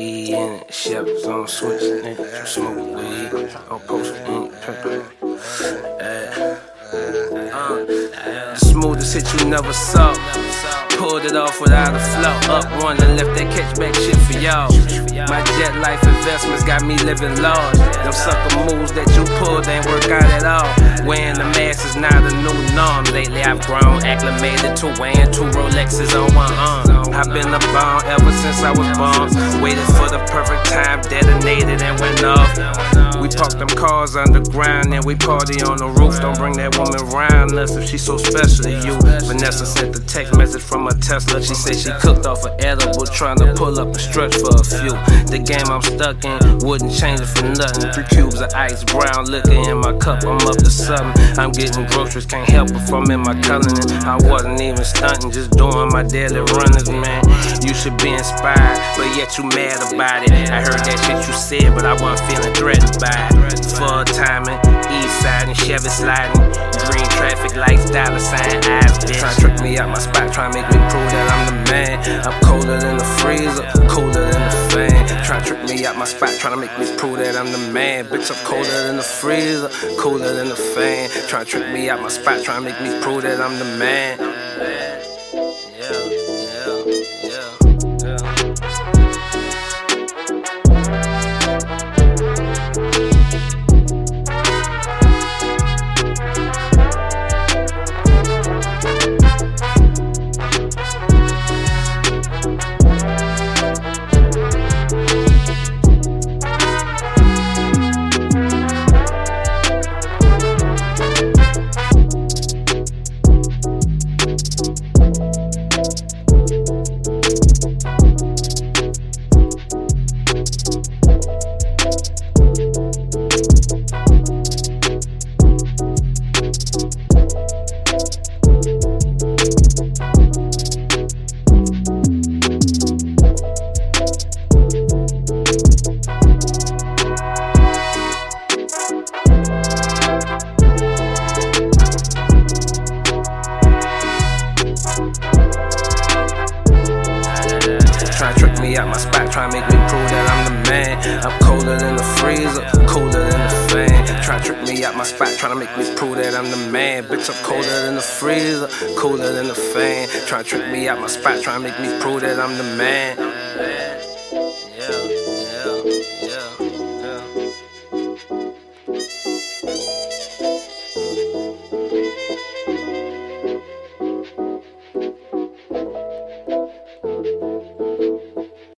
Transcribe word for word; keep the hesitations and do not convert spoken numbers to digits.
weed in it, Chev's on switch, nigga, smoke weed, I'll post it in it, uh, the smoothest hit you never saw. Pulled it off without a flow. Up one and left that catchback shit for y'all. My jet life investments got me living large. Them sucker moves that you pulled ain't work out at all. Wearing the mask is now the new norm. Lately I've grown, acclimated to wearing two Rolexes on one arm. I've been a bomb ever since I was born. Waited for the perfect time, detonated and went off. We park them cars underground and we party on the roof. Don't bring that woman round unless if she's so special to you. Vanessa sent the text message from a Tesla. She said she cooked off an edible, trying to pull up and stretch for a few. The game I'm stuck in wouldn't change it for nothing. Three cubes of ice, brown liquor in my cup. I'm up to something. I'm getting groceries, can't help if I'm in my culinary. I wasn't even stunting, just doing my daily runners, man. You should be inspired, but yet you mad about it. I heard that shit you said, but I wasn't feeling threatened by it. Full timing, east side and Chevy sliding. Green traffic lights, dollar sign, eyes, bitch. Tryna trick me out my spot, tryna make me prove that I'm the man. I'm colder than the freezer, colder than the fan. Tryna trick me out my spot, tryna make me prove that I'm the man. Bitch, I'm colder than the freezer, colder than the fan. Tryna trick me out my spot, tryna make me prove that I'm the man. Yeah, yeah, yeah, yeah. Try to trick me out my spot, try to make me prove that I'm the man. I'm colder than the freezer, colder than the fan. Try to trick me out my spot, try to make me prove that I'm the man. Bitch, I'm colder than the freezer, colder than the fan. Try to trick me out my spot, try to make me prove that I'm the man. Yeah.